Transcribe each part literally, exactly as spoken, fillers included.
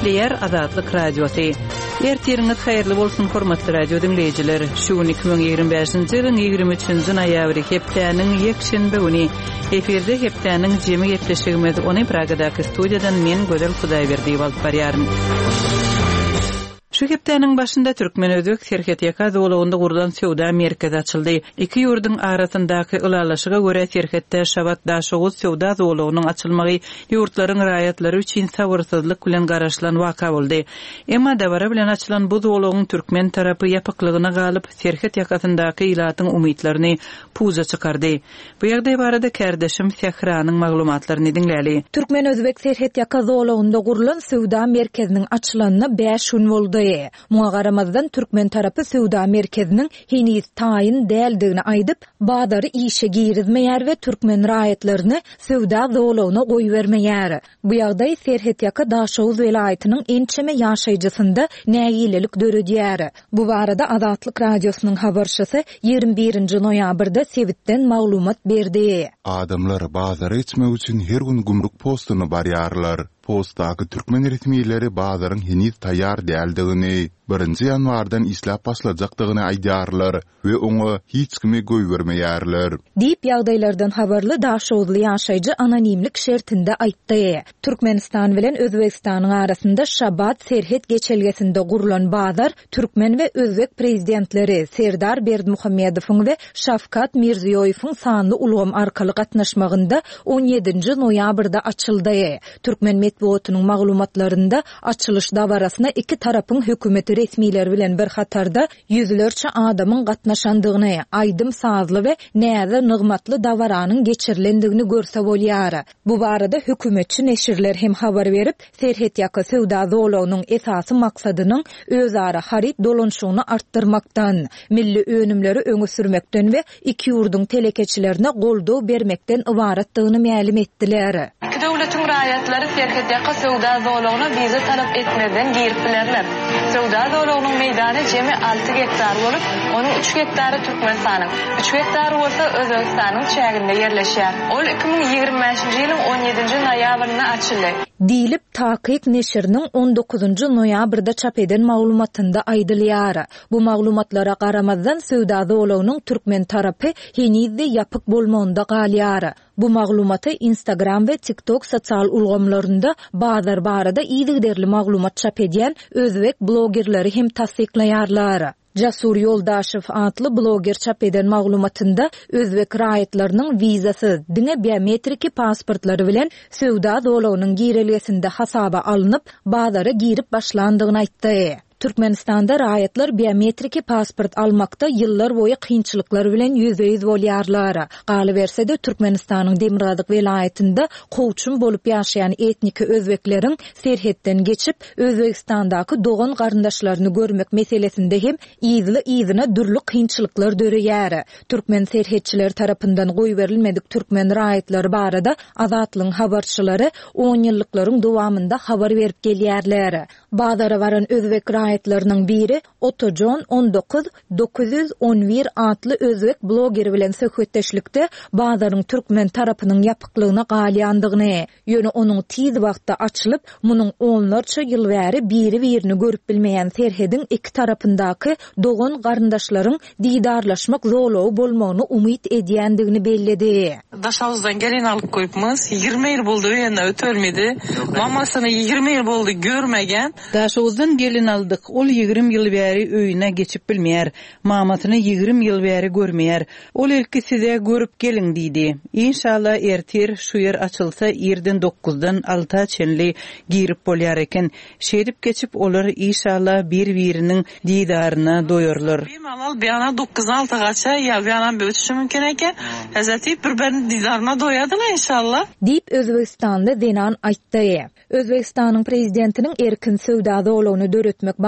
Eýtleýär Azatlyk Radiosu. Ertiriňiz haýyrly bolsun hormatly radio dinleýijiler. Şu iki bin ýygrimi beşinji ýylyň ýygrimi üçinji noýabry hepdeniň ýekşenbe güni eferde hepdeniň jemi ýetleşigimiz ony Pragadaky studiýadan men Gözel Hudaýberdi bolup barýarym. Şu hepdeniň başynda Türkmen özek Serhet Ýaka dowlugynda gurulan sowda merkezi açyldy. Iki ýurduň arasyndaky ulalaşyga görä Serhetde Şabat daşoğuz sowda dowlugynyň açylmagy ýurtlaryň raýatlary üçin sabyrsızlyk bilen garaşlan waka boldy. Emma dawara bilen açylan bu dowlugyň Türkmen tarapy ýapyklygyna galyp Serhet Ýakasyndaky ilatyň umytlaryny puza çykardy. Bu ýagdaý barada kardeşim Sehranyň maglumatlaryny dinläli. Türkmen özbek Serhet Ýaka dowlugynda gurulan sowda merkeziniň açylanyna beş gün boldy. Muňa garamazdan Türkmen tarapy sowda merkeziniň heniz taýyn däldigini aýdyp, bazary işe girizmeýär we Türkmen raýatlaryny sowda dowlugyna goýbermeýär. Bu ýagdaý Serhet Ýaka Daşoğuz welaýatynyň ençeme ýaşaýjysynda nägilelik döredýär. Bu barada Azatlyk radiosynyň habarçysy ýygrimi birinji noýabrda Sewitden maglumat berdi. Adamlar bazary içmek üçin her gün gumruk postuny barýarlar. Postdaky Türkmen resmiýetleri bazaryň heniz taýýar däldigini, birinji ýanwardan islap başlajakdygyny aýdýarlar we oňa hiç kimi goýbermeýärler. Diýip ýagdaýlardan habarly Daşoğuzly ýaşaýjy anonimlik şertinde aýtdy. Türkmenistan bilen Özbekistanyň arasynda Şabat Serhet geçelgesinde gurulan bazar Türkmen we Özbek prezidentleri Serdar Berdimuhammedowyň we Şafkat Mirziýoýewiň sanly ulgam arkaly gatnaşmagynda on ýedinji noýabrda açyldy. Türkmen metbuatynyň maglumatlarynda açylış dawarasyna iki tarapyň hökümeti resmiýetleri bilen bir hatarda ýüzlerçe adamyň gatnaşandygyny, aýdym sazly we näze nygmatly dawaranyň geçirilendigini görse bolýar. Bu barada hökümetçi neşirler hem habar berip, Serhet Ýaka sowda dowlugynyň esasy maksadynyň özara harit dolanşygyny artdyrmakdan, milli önümleri öňe sürmekden we iki ýurduň telekeçilerine goldaw bermekden ibaratdygyny ma'lum etdiler. İki dowlatyň raýatlary Serhet Ýaka sowda dowlugyna wiza talap etmeden giripdiler. Sowda dowlugynyň meýdany jemi alty gektar bolup, onuň üç gektary Türkmenistanyň, üç gektary bolsa Özbekistanyň çäginde ýerleşýär. Ol iki bin ýygrimi beşinji ýylyň on ýedinji noýabrynda açyldy. Diýilip Takyk neşiriniň on dokuzunji noýabrda çap eden maglumatynda aýdylýar. Bu maglumatlara garamazdan sowda dowlugynyň Türkmen tarapy henizde ýapyk bolmagynda galýar. Bu maglumaty Instagram we TikTok sosial ulgamlarynda bazar barada ýygyderli maglumat çap edýän özbek blogerleri hem tasdiklaýarlar. Jasur Yoldaşew atly bloger çap eden maglumatynda özbek raýatlarynyň wizasy, diňe biometriki pasportlary bilen sowda dowlugynyň girelgesinde hasaba alınıp, bazara girip başlandygyny aýtdy. Türkmenistanda raýatlar biometriki pasport almakda ýyllar boýy kynçylyklar bilen ýüze-ýüz bolýarlar. Galy bersede Türkmenistanyň Demirgazyk welaýatynda gowçun bolup ýaşaýan etniki özbekleriň Serhetden geçip Özbekistandaky dogan garyndaşlaryny görmek meselesinde hem ýyzly-ýyzyna dürli kynçylyklar döreýär. Türkmen serhetçiler tarapyndan goýberilmedik Türkmen raýatlary barada Azatlyň habarçylary on ýyllyklaryň dowamında habar berip gelýärler. Bazara baran özbek raýatlarynyň biri Otojon on dokuz dokuz yüz on bir atly özbek blogeri bilen söhbetdeşlikde bazaryň Türkmen tarapynyň ýapyklygyna galýandygyny, ýöne onuň tiz wagtda açylyp, munyň onlarça ýyl bäri biri-birini görüp bilmeýän Serhediň iki tarapyndaky dogan garyndaşlaryň diýdarlaşmak zowlagy bolmagyny umyt edýändigini belledi. Daşawuzdan gelin alyp goýupmyz. ýygrimi ýyl boldy, ýene ötölmedi. Mamasyny ýygrimi ýyl boldy görmegen. Daşawuzdan gelin aldyk. Ol ýygrimi ýyl bäri öýüne geçip bilmeýär. Mamasyny ýygrimi ýyl bäri görmeýär. Ol ilki size görüp gelin diýdi. İnşallah ertir şu yer açylsa ýerden dokuzdan alta çenli girip bolýar eken. Şerip geçip olar inşallah bir-biriniň diýdaryna doýurlar. Bemalal beýana dokuz altıgaça ýa beýana ötüşi mümkin eken. Häzirti bir-biriniň diýdaryna doýadylar inşallah. Diýip Özbekistanda denan aýtdy. Özbekistanyň prezidentiniň erkin sowda dowlugyny döretmek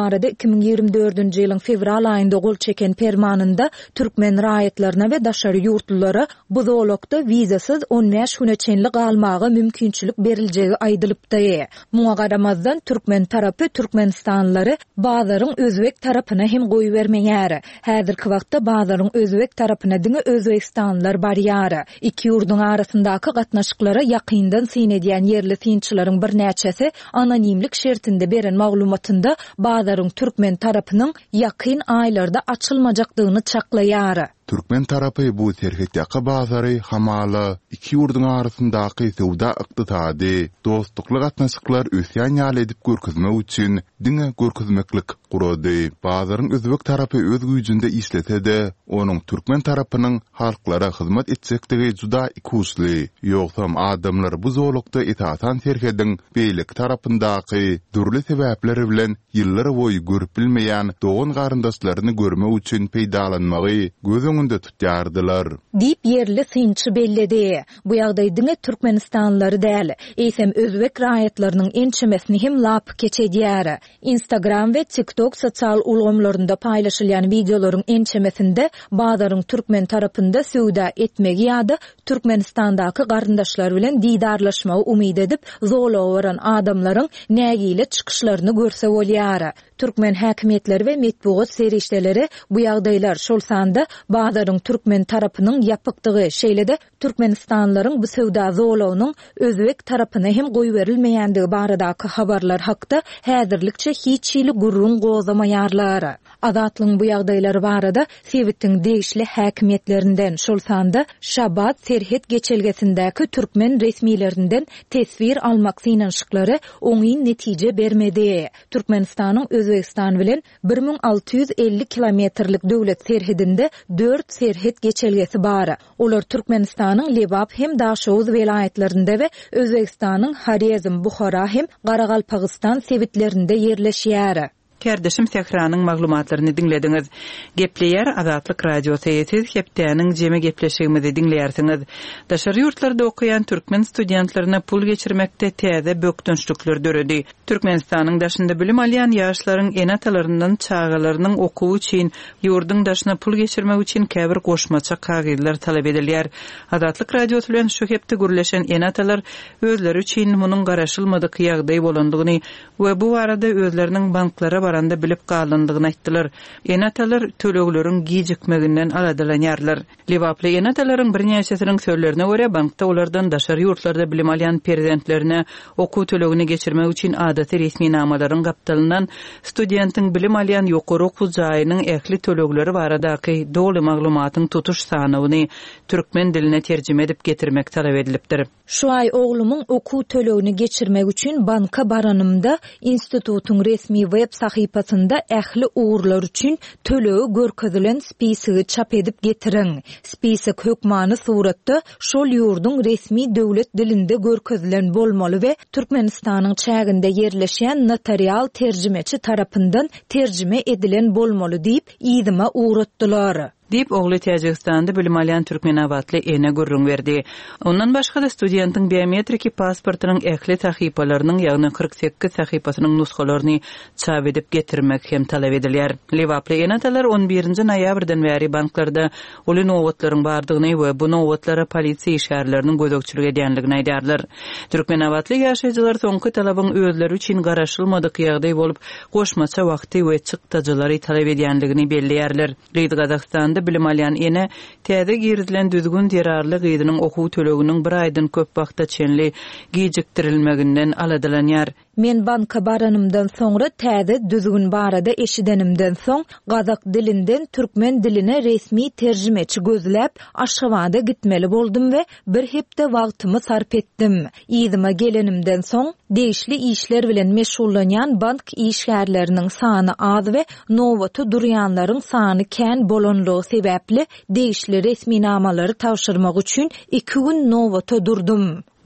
barada iki bin ýygrimi dördünji ýylyň fevral aýynda gol çeken fermanynda türkmen raýatlaryna we daşary ýurtlulara bu zolokda wizasyz on beş güne çenli galmagy mümkinçilik beriljegi aýdylypdy. Muňa garamazdan türkmen tarapy türkmenistanlary bazaryň özbek tarapyna hem goýu bermeýär. Häzirki wagtda bazaryň özbek tarapyna diňe özbekistanlylar barýar. Iki ýurduň arasyndaky gatnaşyklara ýakyndan syn edýän yerli synçylaryň bir näçesi anonimlik şertinde beren maglumatynda bazaryň türkmen tarapynyň ýakyn aýlarda açylmajakdygyny çaklaýar. Türkmen tarapy bu terhetdäki bazary hamala iki ýurduň arasyndaky sowda ykdysady, dostlukly gatnaşyklar ösýän ýaly edip görkezmek üçin diňe görkezmeklik kurady. Bazaryň özbek tarapy öz güýjünde isletse-de, onuň türkmen tarapynyň halklara hyzmat etsekdigi juda ikusly. Ýogsam adamlar bu zolukda etatan terhediň beýlik tarapyndaky durly sebäpleri bilen ýyllar boýy görüp bilmeýän dogan garyndaşlaryny görmek üçin peýdalanmagy göz öňünde tutýardylar. Dip yerli synçy belledi. Bu ýagdaýda türkmenistanlyları däl, eýsem özbek raýatlarynyň ençemesini hem lap keçedýär. Instagram we TikTok sosial ulgamlarynda paýlaşylýan videolaryň ençemesinde bazaryň türkmen tarapynda söwda etmegi ýa-da Türkmenistandaky garyndaşlar bilen didarlaşmagy umyd edip zolaw baran adamlaryň nägile çykyşlaryny görse bolýar. Türkmen häkimetleri we metbuat serişdeleri bu ýagdaýlar şol sanda bazaryň türkmen tarapynyň ýapykdygy şeýle-de Türkmenistanlylaryň bu söwda zolawnyň özbek tarapyna hem goýu berilmeýändigi baradaky habarlar hakda häzirlikçe hiç ýyly gurrun gozamaýarlar. Azatlyň bu ýagdaýlary barada Sewitiň degişli häkimetlerinden şol sanda Şabat Serhet geçelgesindäki türkmen resmiýetlerinden tesvir almak synanyşyklary oňy netije bermedi. Türkmenistanyň Özbekistan bilen bir bin alty ýüz elli kilometrlik döwlet serhedinde dört serhet geçelgesi bar. Olar Türkmenistanyň Lebap hem Daşowuz welaýetlerinde we Özbekistanyň Haryazm, Buhara hem Garagalpagystan sewitlerinde yerleşýär. Kerdeşim Sehranyň maglumatlaryny dinlediňiz. Gepleýär Azatlyk radiosyny ýetiz hepdäniň jeme gepleşigimizi dinleýärsiňiz. Daşary ýurtlarda okuyan türkmen studentlaryna pul geçirmekde täze bökdünçlükler döredi. Türkmenistanyň daşynda bilim alýan ýaşlaryň enatalaryndan çağalarynyň okuwy üçin ýurduň daşyna pul geçirmek üçin käbir goşmaça kagyllar talap edilýär. Azatlyk radiosy bilen şu hepde gürleşen enatalar özleri üçin munyň garaşylmadyk ýagdaý bolandygyny we bu arada özleriniň banklara baranda bilip galandygyny aýtdylar. Enatalar töleglerin gijikmeginden aladylanýarlar. Lebaply enatalaryň bir näçesiniň sözlerine görä bankda olardan daşary ýurtlarda bilim alýan prezidentlerine okuw tölegini geçirmek üçin adaty resmi namalaryň gapdalyndan studentiň bilim alýan ýokary okuw jaýynyň ähli tölegleri baradaky doly maglumatyň tutuş sanawyny türkmen diline terjime edip getirmek talap edilipdir. Şu ay oglumyň okuw tölegini geçirmek üçin banka baranymda institututyň resmi web sahypasynda ähli uğurlar üçin tölegi görkezilen spisigi çap edip getiriň. Spisik hökmany suratda şol ýurduň resmi döwlet dilinde görkezilen bolmaly we Türkmenistanyň çäginde yerleşen notarial terjimeçi tarapyndan terjime edilen bolmaly diýip ýygyma uğratdylar. Dip ogly Täjikistanda bilim alýan türkmen awatly ene gurrun berdi. Ondan başga da studentiň biometriki pasportynyň ähli sahypalarynyň ýagny kırk sekiz sahypasynyň nuskalaryny çap edip getirmek hem talap edilýär. Lebaply enatalar on birinji noýabrdan bäri banklarda oly nowatlaryň bardygyny we bu nowatlara polisiýa işgärleriniň gözegçilik edýänligini aýdarlar. Türkmen awatly ýaşaýjylar soňky talabyň özleri üçin garaşylmadyk ýagdaý bolup goşmaça wagty we çykdajylary talap edýänligini belliýärler. Gazakstanda bilim alýan ene täze girdilen düzgün derarly gydynyň okuw töleginiň bir aýdan köp wagtda çenli gijikdirilmeginden aladylanýar. Men banka baranymdan soňra täze düzgün barada eşidenimden soň gazak dilinden türkmen diline resmi terjimeçi gözläp Aşgabatda gitmeli boldum we bir hepde wagtymy sarp etdim. Ýygyma gelenimden soň degişli işler bilen meşgullanýan bank işgärleriniň sany az we nowaty durýanlaryň sany kän bolanlygy sebäpli degişli resmi namalary tawşyrmak üçin iki gün nowaty durdum.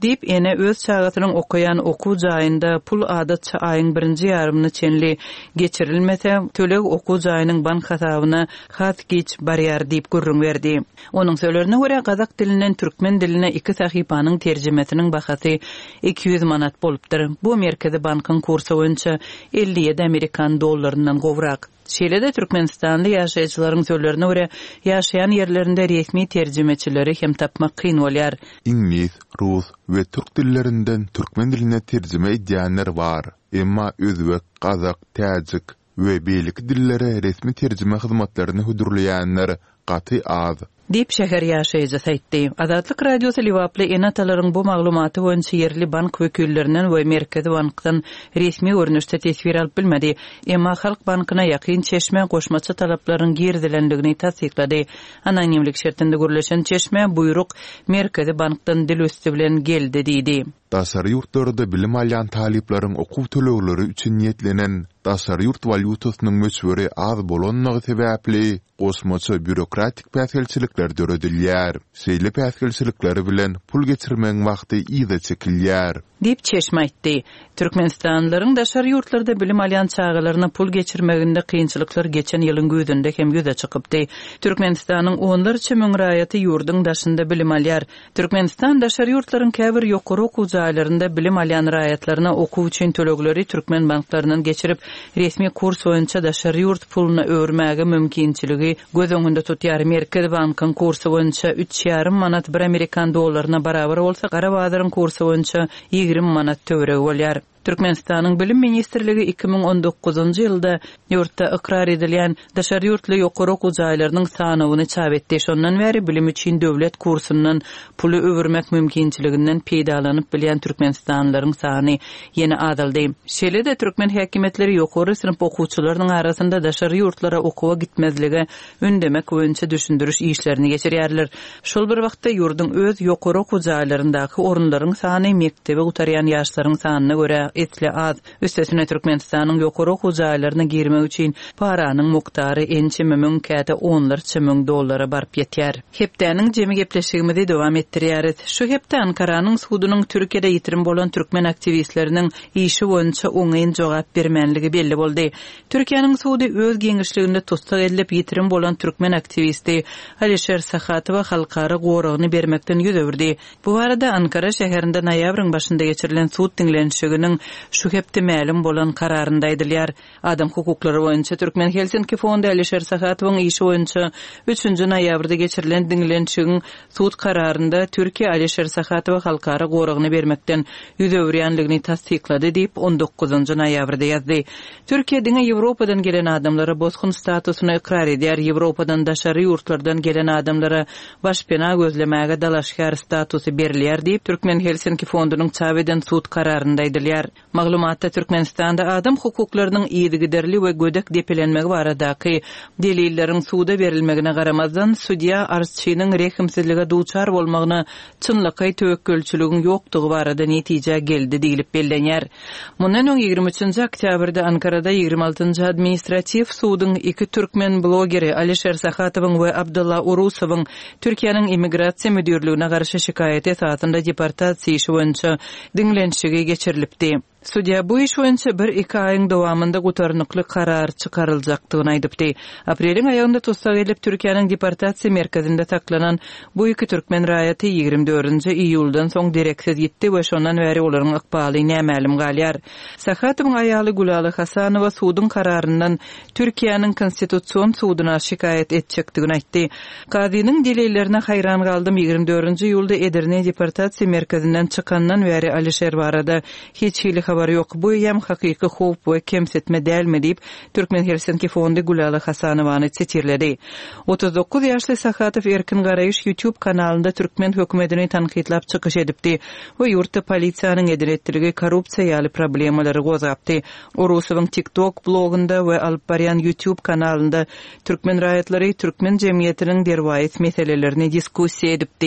Dip ene öz çağatynyň okuyan oku jaýynda pul adatça aýyň birinji ýarymyny çenli geçirilmese, töleg oku jaýynyň bank hasabyna hat geç barýar diýip görüň berdi. Onuň söýlerine görä gazak dilinden türkmen diline iki sahypanyň terjemesiniň bahasy iki yüz manat bolupdyr. Bu Merkezi bankyň kursu boýunça elli ýedi Amerikan dollarynyň gowrak. Şeýle-de Türkmenistanly ýaşaýjylaryň söýlerine görä ýaşaýan ýerlerinde resmi terjemeçileri hem tapmak kyn bolýar. İnglis, rus we türk dillerinden türkmen diline terjeme edýänler bar. Emma özbek, kazak, täjik we beýlik dillere resmi terjeme hyzmatlaryny hudurlaýanlar gaty az. Dip şäher ýaşaýjy aýtdy. Azatlyk radiosu Liwaply enatalaryň bu maglumaty boýunça ýerli bank wekillerinden we Merkezi bankdan resmi görnüşde tesbir alyp bilmedi. Emma Halk bankyna ýakyn çeşme goşmaça talaplaryň girdilendigini tasdiklady. Anonimlik şertinde görülen çeşme buyruk Merkezi bankdan dil üstü bilen geldi diýdi. Daşary ýurtlarda bilim alýan talyplaryň okuw tölegleri üçin niýetlenen daşary ýurt valyutasynyň möçberi az bolanmagy sebäpli goşmaça bürokratik päsgelçilikler döredilýär. Şeýle päsgelçilikleri bilen pul geçirmeň wagty ýa-da çekilýär. Dip çeşme aýtdy. Türkmenistanlylaryň daşary ýurtlarda bilim alýan çağalaryna pul geçirmeginde kynçylyklar geçen ýylyň güýdünde hem ýüze çykypdy. Türkmenistanyň onlarça müň raýaty ýurdun daşynda bilim alýar. Türkmenistan daşary ýurtlaryň käbir ýokary okuw jaýlarynda bilim alýan raýatlaryna okuw üçin tölegleri türkmen banklarynyň geçirip resmi kurs boýunça daşary ýurt puluny öwürmäge mümkinçiligi göz öňünde tutýar. Merkezi bankyň kursy boýunça üç ýarym manat bir Amerikan dollaryna barabar bolsa, gara bazaryň kursy boýunça ýigirmi manat töwereg bolýar. Türkmenistanyň bilim ministrligi iki ming on dokuzunçy ýylda ýurtda ikrar edilýän daşary ýurtly ýokary okuw jaýlarynyň sanawyny çap etdi. Şondan bäri bilim üçin döwlet kursundan puly öwürmek mümkinçiliginden peýdalanyp bilýän türkmenistanlylaryň sany ýene azaldy. Şeýle-de türkmen häkimetleri ýokary sınıf okuwçylarynyň arasynda daşary ýurtlara okuwa gitmezligi öndemek boýunça düşündiriş işlerini geçirýärler. Şol bir wagtda ýurdun öz ýokary okuw jaýlaryndaky orunlaryň sany mektebe gutarýan ýaşlaryň sanyna görä etli az. Üstesine Türkmenistanyň ýokary okuw jaýlaryna girmek üçin paranyň muktary ençe müň käte onlarça müň dollara barp ýetýär. Hepdäniň jemi gepleşigimizi dowam etdirýäris. Şu hepde Ankaranyň sudunyň Türkiýede ýitirim bolan türkmen aktivistleriniň işi boýunça oňaýyn jogap bermenligi belli boldy. Türkiýanyň sudy öz geňişliginde tutsak edilip ýitirim bolan türkmen aktivisti Alişer Sahatywa halkara goragyny bermekden ýüz öwürdi. Bu arada Ankara şäherinde noýabryň başynda geçirilen sud diňlenşiginiň şu hepde ma'lum bolan kararynda aýdylýar. Adam hukuklary boýunça Türkmen Helsinki fondy Alişer Sahatywyň işi boýunça üçünçi noýabrda geçirilen diňlenşigiň sud kararynda Türkiýe Alişer Sahatywa halkara goragyny bermekden ýüz öwürýänligini tasdiklady diýip on dokuzunçy noýabrda ýazdy. Türkiýe diňe Ýewropadan gelen adamlara bozgun statusyny ikrar edýär. Ýewropadan daşary ýurtlardan gelen adamlara başpena gözlemäge dalaşkar statusy berilýär diýip Türkmen Helsinki fondunyň çap eden sud kararynda aýdylýar. Maglumatda Türkmenistanda adam hukuklarynyň ýygyderli we gödek depelenmegi baradaky delilleriň suda berilmegine garamazdan судья arşçynyň rehimsizlige duçar bolmagyna çynlyky töwekkülçiligiň ýokdugy barada netije geldi diýilip bellenýär. Mundan öň ýigirmi üçünçi oktýabrda Ankarada ýigirmi altynçy administrativ sudyň iki türkmen blogeri Alişer Sahatywyň we Abdulla Urusowyň Türkiýanyň immigrasiýa müdürligine garşy şikaýet esasynda deportasiýa işi boýunça diňlenşigi geçirilipdi. Судья bu iş boýunça bir iki aýyň dowamında gutarnykly karar çykaryljakdygyny aýdypdy. Apreliň aýagynda tutsak edilip Türkiýanyň deportasiýa merkezinde saklanan bu iki türkmen raýaty ýigirmi dördünçi iýuldan soň direksiz gitdi we şondan bäri olaryň ykbaly nämälim galýar. Sahatywyň aýaly Gulaly Hasanowa sudyň kararyndan Türkiýanyň konstitusiýon sudyna şikaýet etjekdigini aýtdy. Kadynyň delillerine haýran galdym. ýigirmi dördünçi iýulda Edirne deportasiýa merkezinden çykandan bäri Alişer barada hiç hili habar ýok. Bu ýam hakyky howp we kemsetme dälmi diýip Türkmen Helsinki fondy Gulaly Hasanowyny çetirledi. otuz dokuz ýaşly Sahatyw erkin garaýyş YouTube kanalynda türkmen hökümetini tanqidlap çykyş edipdi. O ýurtda polisiýanyň ediretdirigi korrupsiýa ýaly problemalary gozapdy. Urusowyň TikTok blogunda we alyp barýan YouTube kanalynda türkmen raýatlary türkmen jemgyýetiniň derwaýet meselelerini diskussiýa edipdi.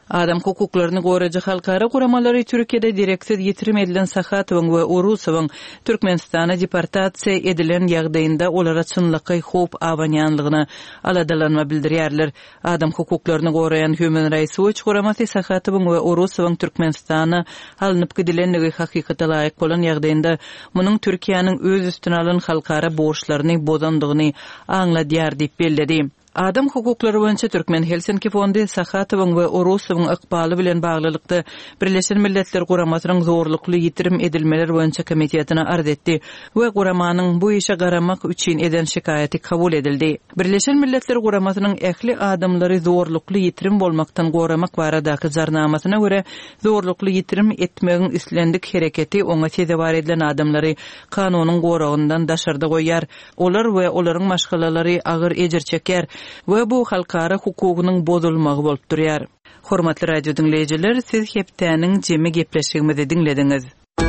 Adam hukuklaryny goraja halkara guramalary Türkiýede direksiz ýitirim edilen Sahatowyň we Urusowyň Türkmenistana deportasiýa edilen ýagdaýynda olara çynlyky hop awanýanlygyny aladalanma bildirýärler. Adam hukuklaryny gorayan Human Rights Watch guramasy Sahatowyň we Urusowyň Türkmenistana alınıp gidilenligi hakykata laýyk bolan ýagdaýynda munyň Türkiýanyň öz üstüne alan halkara borçlaryny bozandygyny aňladýar diýip belledi. Adam hukuklary boýunça Türkmen Helsinki fondy Sahatowyň we Urusowyň ykbaly bilen baglylykda Birleşen Milletler Guramasynyň zorlukly ýitirim edilmeler boýunça komitetine arz etdi we guramanyň bu işe garamak üçin eden şikaýaty kabul edildi. Birleşen Milletler Guramasynyň ähli adamlary zorlukly ýitirim bolmaktan goramak baradaky jarnamasyna görä zorlukly ýitirim etmegiň islendik hereketi oňa sezebar edilen adamlary kanunyň goragyndan daşarda goýar. Olar we olaryň maşgalalary agyr ejir çeker we bu halkara hukugynyň bozulmagy bolup durýar. Hormatly radio dinleýijiler, siz hepdäniň jemi gepleşigimizi dinlediňiz.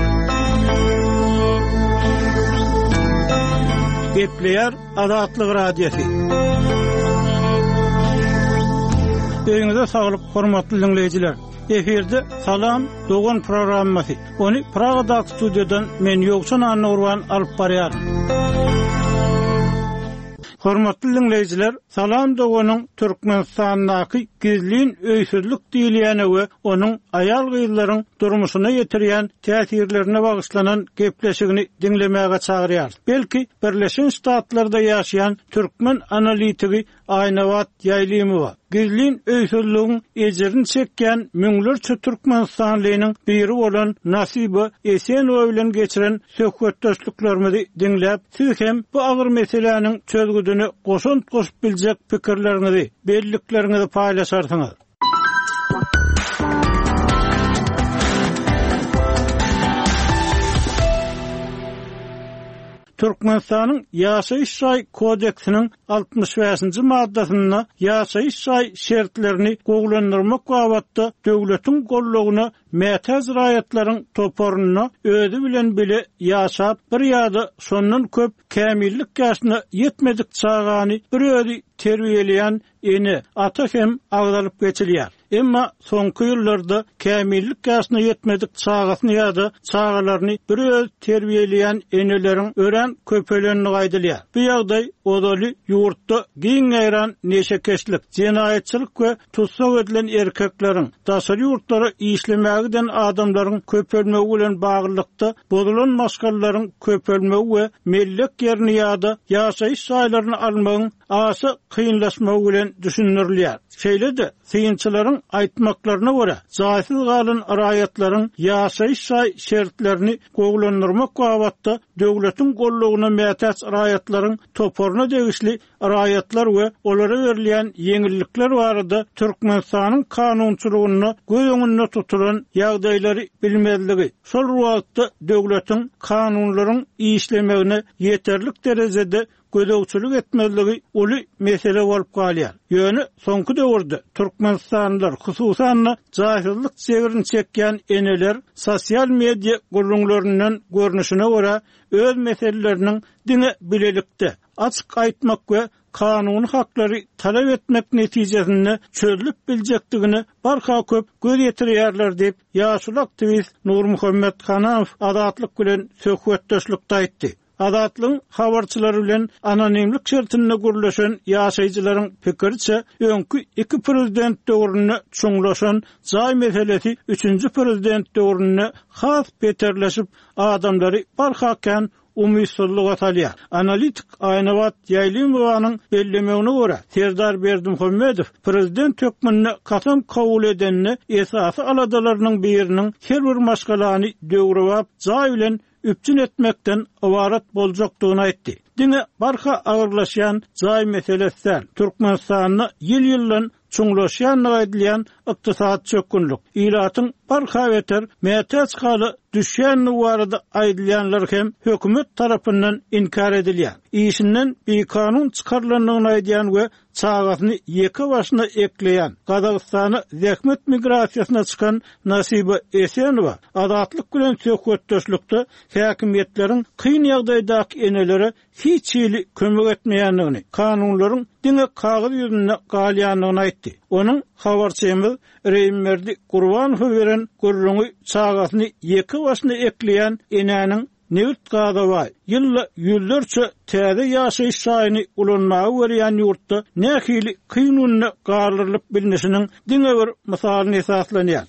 Gepleýär Azatlyk radiosi. Öňüňizde saglyk, hormatly dinleýijiler. Eferde Salam Dogan programmasy. Onu Pragada studiýadan men Ýogşan Anurwan alyp barýar. Hormatly dinleýijiler, Salam Doganyň Türkmenistanyň gizlin öýsüzlik diýilýäne we onuň aýal gyzlaryň durmuşyna ýetirýän täsirlerine bagyşlanan gepleşigini dinlemäge çagyrýar. Belki Birleşen Ştatlarda ýaşaýan türkmen analitigi Aynawat Ýaýlymowa gizlin öýsüzligiň ejerini çekýän müňlerçe türkmenistanlynyň biri bolan Nasiba Esenowa bilen geçiren söhbetdeşliklerimizi dinläp, siz hem bu agyr meseleniň çözgüdüni goşunt goşup biljek pikirlerinizi, belliklerinizi paýlaşarsyňyz. Türkmenistanyň ýaşaýyş şaý kodeksiniň altymyş beşinji maddasyna ýaşaýyş şaý şertlerini goglandyrmak wagtynda döwletiň gollagyna mätäz raýatlaryň toporunyna özü bilen bile ýaşap bir ýa-da şondan köp kämillik ýaşyna ýetmedik çağany bir özü terbiýeleýän eni ata hem agdalyp geçilýär. Emma soňky ýyllarda kämillik ýaşyna ýetmedik çağasyny ýa-da çağalaryny bir öz terbiýeleýän eneleriň ören köpelenini gaýdylýar. Bu ýagdaý odaly ýurtda giň gaýran neşekeşlik, jenaýetçilik we tutsak edilen erkekleriň daşary ýurtlara işlemegiden adamlaryň köpelmegi bilen baglykda bozulan maşgallaryň köpelmegi we mellek ýerini ýa-da ýaşaýyş şaýlaryny almagyň asy kıyınlaşmagy bilen düşünülýär. Şeýle-de syýynçylaryň aýtmaklaryna görä, jaýsyz galan raýatlaryň ýaşaýyş şertlerini goglandyrmak wagtynda döwletiň gollagyna mätäç raýatlaryň toporuna degişli raýatlar we olara berilýän ýeňillikler barada Türkmenistanyň kanunçylygyny göz öňünde tutulan ýagdaýlary bilmezligi, şol wagtda döwletiň kanunlaryň işlemegine ýeterlik derejede gödöwçülük etmezligi uly mesele bolup galýar. Ýöne soňky döwürde Türkmenistanlylar hususan jahylyk sewirini çekýän eneler sosial media gurulmalaryndan görnüşine görä öz meseleleriniň diňe bilelikde açyk aýtmak we kanun haklary talap etmek netijesinde çözülüp biljekdigini barha köp göz ýetirýärler diýip ýaşul aktivist Nur Muhammed Hanaw Azatlyk bilen söhbetdeşlikde aýtdy. Azatlyň habarçylary bilen anonimlik şertinde gürleşen ýaşaýjylaryň pikirçe öňkü iki prezident döwrüne çuňlaşan jaý meselesi üçünji prezident döwrüne has beterleşip adamlary barhakan umytsuzlyk atalýar. Analitik Aynawat Ýaýlymowanyň bellemegine görä, Serdar Berdimuhammedow prezident hökmüne kasam kabul edenini esasy aladalarynyň biriniň her bir maşgalany döwrüp jaý bilen üpçün etmekten ibaret boljakdygyny aýtdy. Diňe barha agyrlaşýan jaý meselesinden Türkmenistanyny ýyl-ýyldan çuňlaşýan aýdylýan ykdysat çökünlük, ýylatyň barkaweter metäç galy düşen warada aýdylýanlar hem hökümet tarapyndan inkar edilýär. Işinden bir kanun çıkarılanlygyny aýdýan we çağatny ýeki başyna ekleýän Gazagystany zähmet migrasiýasyna çykan Nasiba Esenowa adatlyk bilen söhbetdeşlikde häkimetleriň kyn ýagdaýdaky enelere hiç ýyly kömek etmeýändigini, kanunlaryň diňe kagyz ýüzünde galýanlygyny aýtdy. Onuň habarçymyz Reýmerdi Gurbanow beren gurrungy çağatny ýeki başyna ekleýän enäniň Nevt Gadawa ýylla ýüllerçe täze ýaşaýyş saýyny ulanmagy berýän ýurtda nähili kynunna garlyryp bilnesiniň diňe bir mysalyny esaslanýar.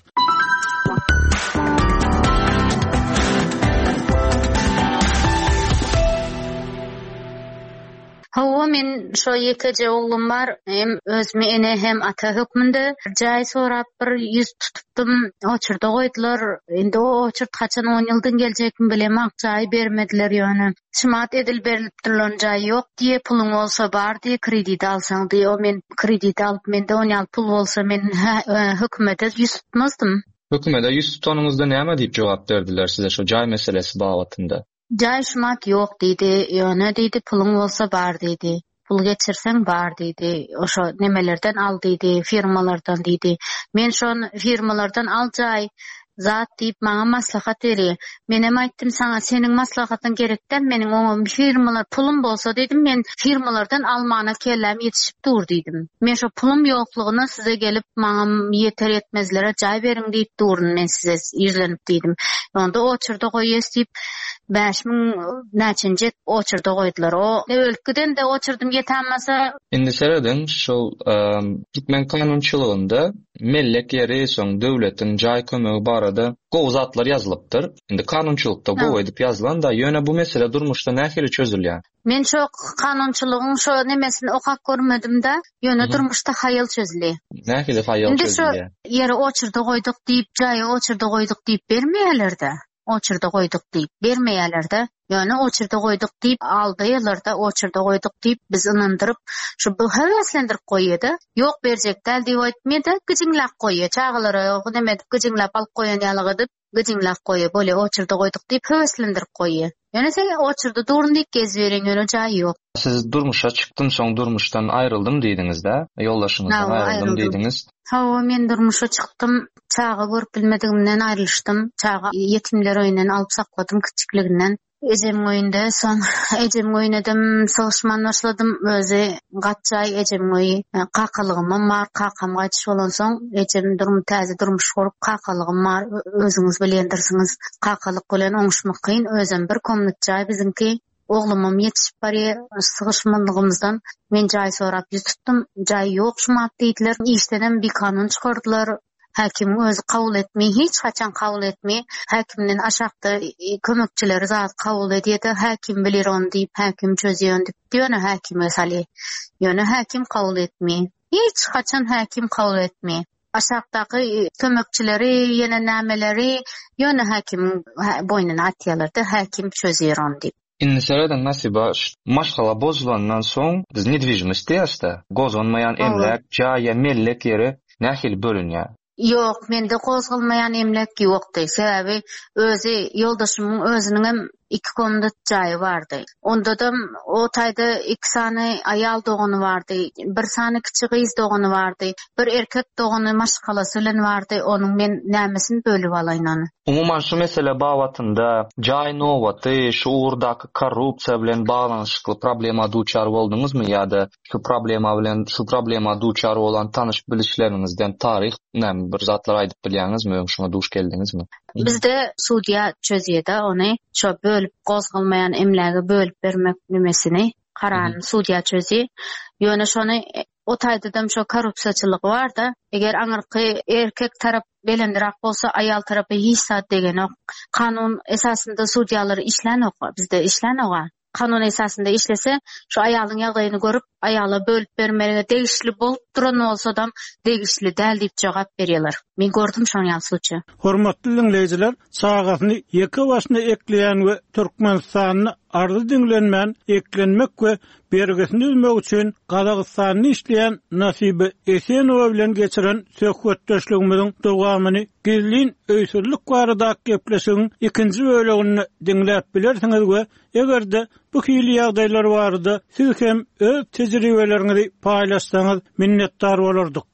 Hawa men şo ýekeje oglum bar, hem özüme ene hem ata hökmünde jaý sorap bir ýüz tutupdym, oçurda goýdylar. Endi o oçurt kaçan on ýyldan geljekmi bilemok, jaý bermediler ýöne. Şymat edil berilipdirler, jaý ýok diýe, puluň bolsa bar diýe, kredit alsaň diýe. O men kredit alyp mende on ýaly pul bolsa men hökümete ýüz tutmazdym. Hökümete ýüz tutanymyzda näme diýip jogap berdiler size şo jaý meselesi bagatynda? Jaý şymat ýok diýdi, ýöne diýdi, puluň bolsa bar diýdi. Pul geçirsen bar diýdi. Oşo nemelerden al diýdi, firmalardan diýdi. Men şon firmalardan al jaý zat diýip maňa maslahat beri. Men hem aýtdym saňa seniň maslahatyň gerekden meniň oňa firmalar pulum bolsa diýdim, men firmalardan almana kellem ýetişip dur diýdim. Men şo pulum ýoklugyny size gelip maňa ýeter etmezlere jaý beriň diýip durun, men size ýüzlenip diýdim. Onda oçurda goýýas diýip beş min näçinji oçurda goýdylar. O ölküden de oçurdum ýetenmese. Indi seredin şol Türkmen kanunçylygynda mellek ýeri soň döwletiň jaý kömegi barada gowy zatlar ýazylypdyr. Indi kanunçylykda gowy edip ýazylan da ýöne bu mesele durmuşda nähili çözülýär. Men şo kanunçylygyň şo nemesini okap görmedim de ýöne durmuşda haýal çözülýär. Nähili haýal çözülýär. Ýeri oçurda goýdyk diýip, jaý oçurda goýdyk diýip bermeýärler-de. Oçurda goýdyk diýip bermeýärler-de. Ýöne oçurda goýdyk diýip aldyýarlar da, oçurda goýdyk diýip biz ynandyryp şu bu heweslendirip goýýardy. Ýok berjekdäl diýip aýtmady, gıjynglap goýýar. Çağlary näme diýip gıjynglap alyp goýan ýalygy diýip gıjynglap goýýar. Bole oçurda goýdyk diýip heweslendirip goýýar. Ýöne sen oçurda durun diýip gez beriň, ýöne jaý ýok. Siz durmuşa çykdym, soň durmuşdan aýryldym diýdiňiz-de, ýoldaşyňyzdan aýryldym diýdiňiz. Hawa men durmuşa çykdym, çağa görüp bilmedigimden aýrylyşdym. Çağa ýetimler öýünden alyp sakladym kiçikliginden. Ejem goýunda soň ejem goýnadym, sygışman başladym, özi gatjaý ejem goýy. Kakylygym bar, kakam gaýtyş bolan soň ejem durum täze durmuş gorup kakylygym bar, özüňiz bilendirsiňiz. Kakylyk bilen oňuşmak kyn, özüm bir komnatjaý biziňki. Oglumam ýetişip barýar, sygışmanlygymyzdan men jaý sorap ýüz tutdum, jaý ýok şumat diýdiler. Işden bir kanun çykardylar. Häkim özü kabul etmeýär, hiç haçan kabul etmeýär. Häkimden aşakda kömekçileri zat kabul edýär, häkim bilir onu diýip häkim çözýär diýip diýene häkim mesele. Ýöne häkim kabul etmeýär. Hiç haçan häkim kabul etmeýär. Aşakdaky kömekçileri, ýene nämeleri ýöne häkim boýnuna atýarlar da häkim çözýär onu diýip. Indi seredin Nasiba, maşgala bozulandan soň biz nedwijimiz diýäsde, gozanmaýan emlek, jaýa mellek ýeri nähili bölünýär. Ýok, mende gozgalmaýan emlek ýokdy. Sebäbi özi ýoldaşymyň özüniň hem iki komnat jaýy bardy. Onda da o taýda iki sany aýal dogany bardy, bir sany kiçik gyz dogany bardy, bir erkek dogany maşgalasy bilen bardy. Onuň men nämesini bölüp alaýyn. Umuman şu mesele bagatynda jaý nowaty, şu urdaky korrupsiýa bilen baglanyşykly problema duçar boldunuzmy ýa-da şu problema bilen şu problema duçar bolan tanyş bilişleriňizden tarih näme bir zatlar aýdyp bilýäňizmi, şuna duş geldiňizmi? Bizde sudiýa çözýär-de ony, şo bölüp gozgalmayan emlegi bölüp bermek nimesini karan sudiýa çözýär. Ýöne şonu o taýdadam şo korrupsiýaçylyk bar da, eger aňyrky erkek tarap belendirak bolsa aýal tarapy hissat degen ok. Kanun esasında sudiýalar işlenok, bizde işlenok. Kanun esasında işlese, şu aýalyň ýagdaýyny görüp ayala bölüp bermeli, degişli bolup duran olsa da degişli däl diýip jogap berýärler. Men gördüm şonu ýalsyçy. Hormatly dinleýijiler, sagatyny ýeke başyna ekleýän we Türkmenistanyny ardy dinlenmän eklenmek we bergesini üzmek üçin Gazagystanyny işleýän Nasibe Esenowa bilen geçiren söhbetdeşligimiziň dowamyny Gizlin öýsürlük barada gepleşigiň ikinji bölegini dinläp bilersiňiz we egerde bu hili ýagdaýlar barada siz hem öz tejribeleriňizi paýlaşsaňyz minnetdar bolardyk.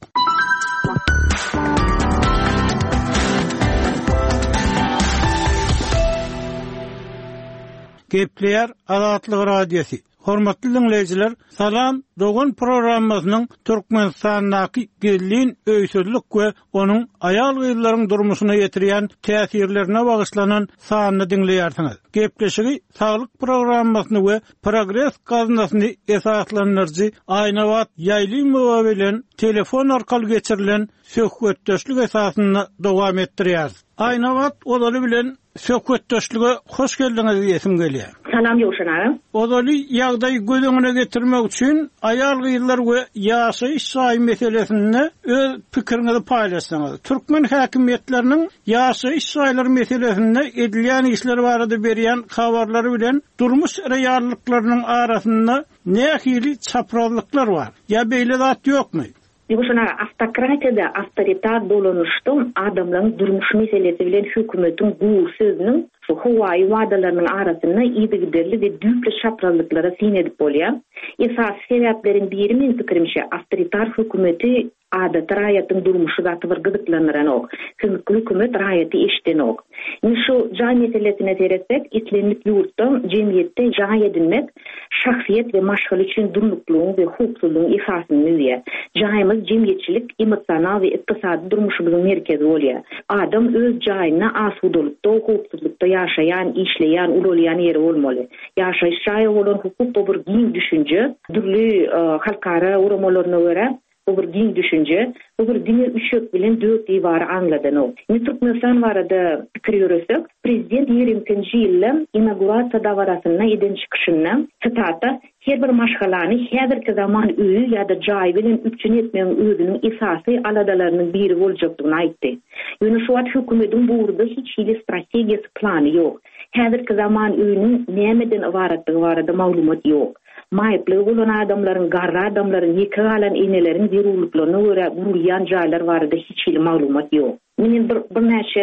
Gepleýär Azatlyk radiosi. Hormatly dinleýijiler, salam. Dogan programmasynyň Türkmenistanyň Gizlin öýsürlük we onuň aýal gyzlaryň durmuşyna ýetirýän täsirlerine bagyşlanan sanyny dinleýärsiňiz. Gepleşigi saglyk programmasyny we progress gazynasyny esaslandyrjy Aýnawat Ýaýlymowa bilen telefon arkaly geçirilen söhbetdeşlik esasyny dowam etdirýär. Aýnawat odaly bilen söhbetdeşlige hoş geldiňiz diýesim gelýär. Salam ýoşanarym. Odaly ýagdaý gözüňe getirmek üçin aýal gyzlar we ýaşaýyş saý meselesinde öz pikiriňizi paýlaşsaňyz. Türkmen häkimetleriniň ýaşaýyş saýlary meselesinde edilýän işler barada berýän habarlary bilen durmuş reallyklarynyň arasynda nähili çaprazlyklar bar. Ýa beýle zat ýokmy? Ýoşanar, автократияда авторитар dolanışdyň adamlaryň durmuş meselesi bilen hökümetin bu sözüniň şu howaý wadalarynyň arasynda ýygyderli we düýpli çaprazlyklara sin edip bolýar. Esas sebäpleriň biri men pikirimçe avtoritar hökümeti adat raýatyň durmuşy zaty bir gyzyklanýan ok. Hökümet raýaty eşden ok. Indi şu jaý meselesine teretsek, islenlik ýurtda jemgyýetde jaý edilmek şahsiýet we maşgal üçin durmuklugyň we hukuklygyň esasyny bilýär. Jaýymyz jemgyýetçilik, emosional we ykdysady durmuşymyzyň merkezi bolýar. Adam öz jaýyna asudulykda, hukuksuzlukda ýaşaýan, işleýän, ulolýan ýeri bolmaly. Ýaşaýyş jaýy bolan hukuk bu bir giň düşünje, türli halkara uramalaryna görä bu bir giň düşünje, bu bir dini üçök bilen dört ýybary anladan o. Türkmenistan barada pikir ýöresek, prezident ýigirme ikinji ýylda inaugurasiýa dawarasyna eden çykyşynda sitata her bir maşgalany häzirki zaman öýü ýa-da jaý bilen üçin etmegiň özüniň esasy aladalarynyň biri boljakdygyny aýtdy. Ýöne şu wagt hökümetiň bu urda hiç hili strategiýasy plany ýok. Häzirki zaman öýüniň nämeden ibaratlygy barada maglumat ýok. Maýply bolan adamlaryň, garra adamlaryň, ýeke galan eneleriň berullyklaryna görä gurulýan jaýlar barada hiç hili maglumat ýok. Men bir bir näçe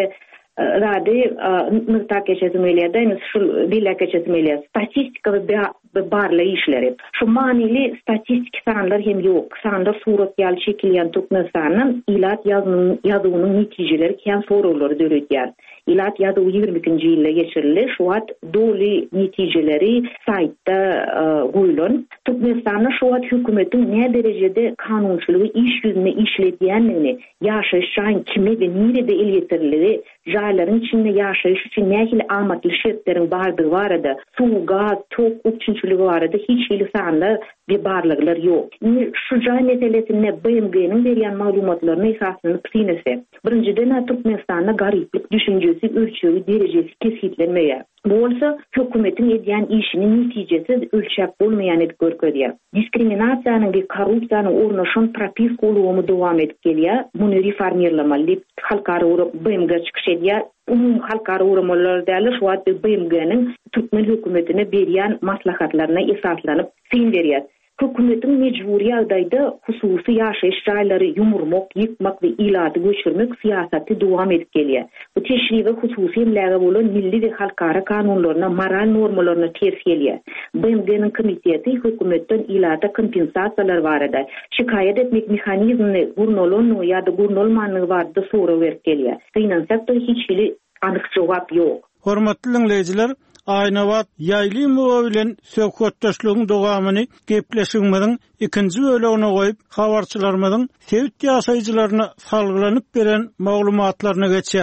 rady nykta geçirmelerde, şu dile geçirmelerde statistika we barly işleri. Şu manily statistik sanlar hem ýok. Sanlar surat ýaly şekillen Türkmenistanyň ilat ýazynyň ýazynyň netijeleri hem soraulary döretýär. İlat ýazyw ýigirme ikinji ýylda geçirildi. Şu wagt doli netijeleri saýtda goýulan. Türkmenistanyň şu wagt hökümetiň ne derejede kanunçylygy iş ýüzüne işledýänligini, ýaşaýyş jaýyny kime we nerede el ýetirildi, jaýlaryň içinde ýaşaýyş üçin nähili amatly şertleriň bardygy barada, suw, gaz, tok üçinçiligi barada hiç hili sanlar we barlyklar ýok. Şu jaý meselesine B M G'niň berýän maglumatlaryny esasyny pinesek, birinciden Türkmenistanda garyplyk düşünjesi ölçeği derecesi kesitlenmeýär. Bu bolsa hökümetiň edýän işiniň netijesi ölçäp bolmaýan edip görkezýär. Diskriminasiýanyň we korrupsiýanyň ornaşan propis bolumy dowam edip gelýär. Muny reformerlamaly diýip halkara B M G çykyş edýär. Umum halkara uramalar däli şu wagt B M G'niň Türkmen hökümetine berýän maslahatlaryna esaslanyp fin berýär. Hökümetiň mecburi ýagdaýda hususy ýaşaýyş jaýlary ýumurmak, ýykmak we ilaty göçürmek siýasaty dowam edip gelýär. Bu teşribi hususy emläge bolan milli we halkara kanunlaryna, moral normalaryna ters gelýär. B M G'niň komiteti hökümetden ilata kompensasiýalar barada şikaýet etmek mexanizmini gurnolany ýa-da gurnolmanlygy barada sora berip gelýär. Finansakda hiç hili anyk jogap ýok. Hormatly dinleýijiler, Aýnawat Ýaýlymowa bilen söhbetdeşligiň dowamyny gepleşigimiziň ikinji bölegine goýup, habarçylarymyzyň sewit ýaşaýjylaryna salgylanyp beren maglumatlaryna geçýär.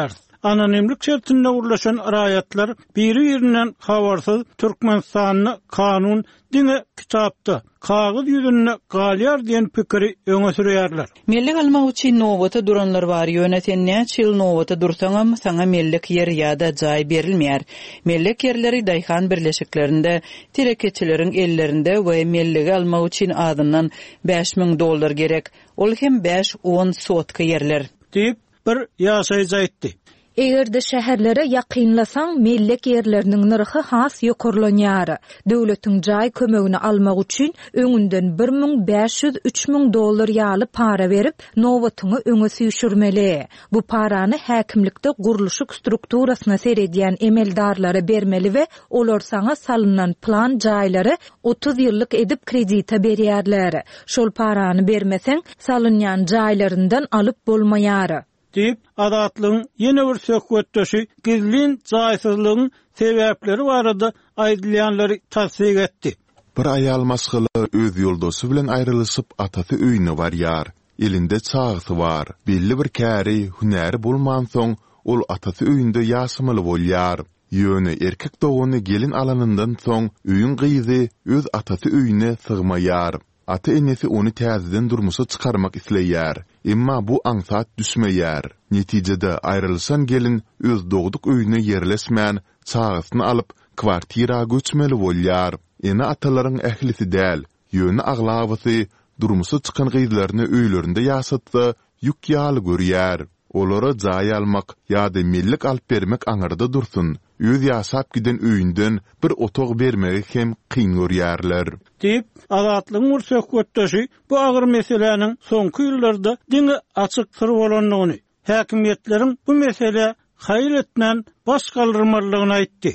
anonimlik şertinde ulaşan raýatlar biri-birinden habarsız Türkmenistanyny kanun diňe kitapda kağıt yüzünde galyar diýen pikiri öňe sürýärler. Millik almak üçin nowata duranlar bar ýönetenler çyl nowata dursaňam saňa millik yer ýa-da jaý berilmeýär. Millik yerleri daýhan birleşiklerinde, tirekeçileriň ellerinde we milligi almak üçin adından beş ming dollar gerek. Ol hem beş on sotka yerler. Diýip bir ýaşaýjy aýtdy. Egerde şäherlere ýakynlasaň millik yerleriniň narhy has ýokurlanýar. Döwletiň jaý kömegini almak üçin öňünden bir ming beş yüz üç ming dollar ýaly para berip nowatyny öňe süýşürmeli. Bu parany häkimlikde guruluşyk strukturasyna seredýän emeldarlara bermeli we olar saňa salynan plan jaýlary otuz ýyllyk edip kredita berýärler. Şol parany bermeseň salynýan jaýlaryndan alyp bolmaýar. Deyip adatlyň ýene bir söhbetdeşi gizlin jaýsyzlygyň sebäpleri barada aýdylýanlary tasdik etdi. Bir aýal masgaly öz ýoldosy bilen aýrylysyp atasy öýüne barýar. Elinde çaýsy bar. Belli bir käri, hünäri bolman soň ol atasy öýünde ýaşamaly bolýar. Ýöne erkek dogany gelin alanyndan soň öýün gyzy öz atasy öýüne sygmaýar. Ata enesi onu täzeden durmuşa çykarmak isleýär. Emma bu aňsat düşmeýär. Netijede aýrylsan gelin öz dogduk öýüne yerleşmän, çaýsyny alyp kwartira göçmeli bolýar. Ene atalaryň ählisi däl. Ýöne aglabysy durmuşa çykan gyzlaryny öýlerinde ýasatsa, ýük ýaly görýär. Olara jaý almak ýa-da millik alyp bermek aňyrda dursun. Öz ýasap giden öýünden bir otog bermegi hem kyn görýärler. Deyip, adatlyň bir söhbetdeşi bu agyr meseleniň soňky ýyllarda diňe açyk syr bolanlygyny, häkimetleriň bu mesele haýyr etmän baş galdyrmalygyny aýtdy.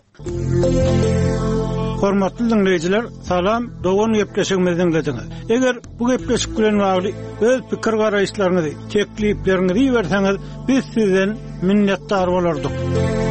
Hormatly dinleyijiler, salam, dogan gepleşigimizden diňiz. Eger bu gepleşik bilen bagly öz pikir garaýşlaryňyzy, tekliplerinizi berseňiz, biz sizden minnetdar bolardyk.